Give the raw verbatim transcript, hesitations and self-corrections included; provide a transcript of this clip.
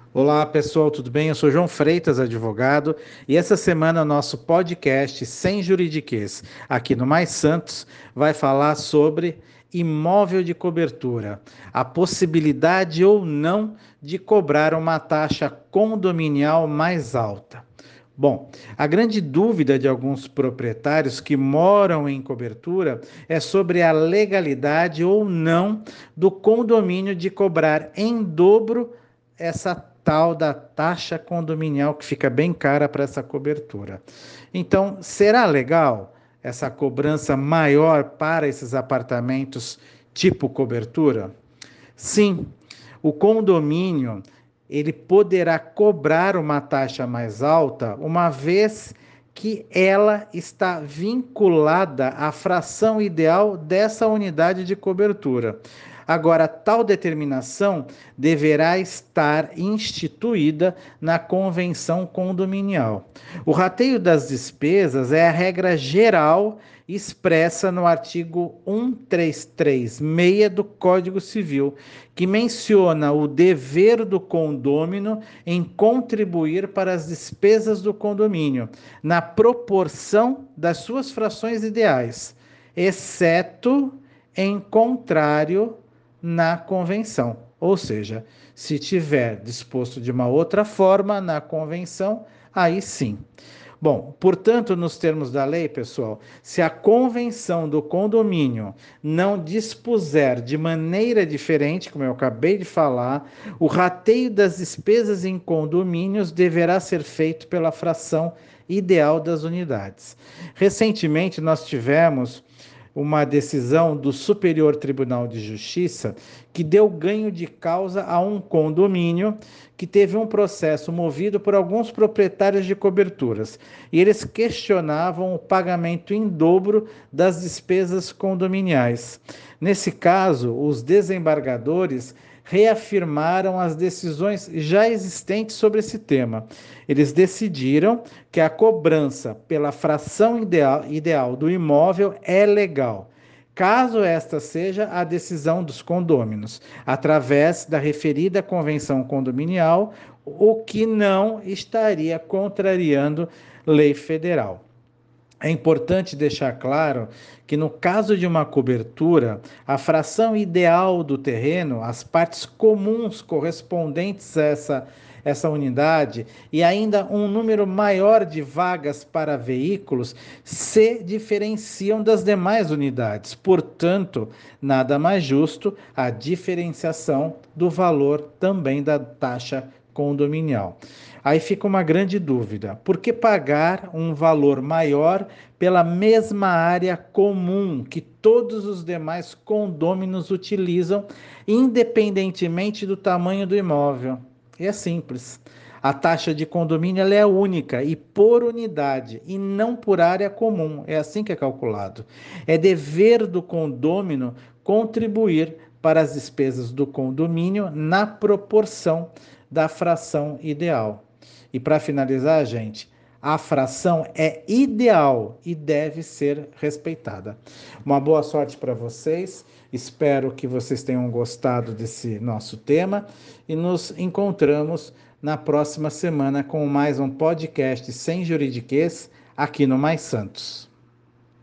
Olá pessoal, tudo bem? Eu sou João Freitas, advogado, e essa semana o nosso podcast Sem Juridiquês, aqui no Mais Santos, vai falar sobre imóvel de cobertura, a possibilidade ou não de cobrar uma taxa condominial mais alta. Bom, a grande dúvida de alguns proprietários que moram em cobertura é sobre a legalidade ou não do condomínio de cobrar em dobro essa tal da taxa condominial que fica bem cara para essa cobertura. Então, será legal essa cobrança maior para esses apartamentos tipo cobertura? Sim, o condomínio ele poderá cobrar uma taxa mais alta, uma vez que ela está vinculada à fração ideal dessa unidade de cobertura. Agora, tal determinação deverá estar instituída na convenção condominial. O rateio das despesas é a regra geral expressa no artigo cento e trinta e seis do Código Civil, que menciona o dever do condômino em contribuir para as despesas do condomínio, na proporção das suas frações ideais, exceto em contrário na convenção. Ou seja, se tiver disposto de uma outra forma na convenção, aí sim. Bom, portanto, nos termos da lei, pessoal, se a convenção do condomínio não dispuser de maneira diferente, como eu acabei de falar, o rateio das despesas em condomínios deverá ser feito pela fração ideal das unidades. Recentemente, nós tivemos uma decisão do Superior Tribunal de Justiça que deu ganho de causa a um condomínio que teve um processo movido por alguns proprietários de coberturas. E eles questionavam o pagamento em dobro das despesas condominiais. Nesse caso, os desembargadores reafirmaram as decisões já existentes sobre esse tema. Eles decidiram que a cobrança pela fração ideal, ideal do imóvel é legal, caso esta seja a decisão dos condôminos, através da referida convenção condominial, o que não estaria contrariando lei federal. É importante deixar claro que, no caso de uma cobertura, a fração ideal do terreno, as partes comuns correspondentes a essa, essa unidade e ainda um número maior de vagas para veículos se diferenciam das demais unidades. Portanto, nada mais justo a diferenciação do valor também da taxa condominial. Aí fica uma grande dúvida: por que pagar um valor maior pela mesma área comum que todos os demais condôminos utilizam, independentemente do tamanho do imóvel? E é simples. A taxa de condomínio ela é única e por unidade, e não por área comum. É assim que é calculado. É dever do condômino contribuir para as despesas do condomínio na proporção da fração ideal. E para finalizar, gente, a fração é ideal e deve ser respeitada. Uma boa sorte para vocês. Espero que vocês tenham gostado desse nosso tema e nos encontramos na próxima semana com mais um podcast sem juridiquês aqui no Mais Santos.